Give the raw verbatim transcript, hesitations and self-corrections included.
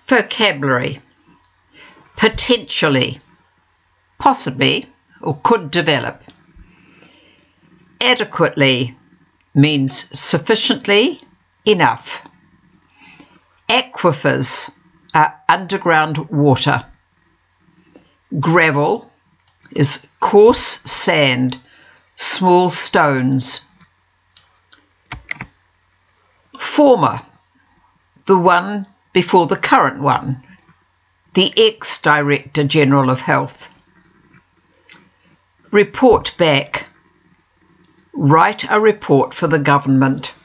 Vocabulary: potentially, possibly, or could develop. Adequately means sufficiently, enough. Aquifers are underground water. Gravel is coarse sand, small stones. Former, the one before the current one, the ex-Director General of Health. Report back, write a report for the government.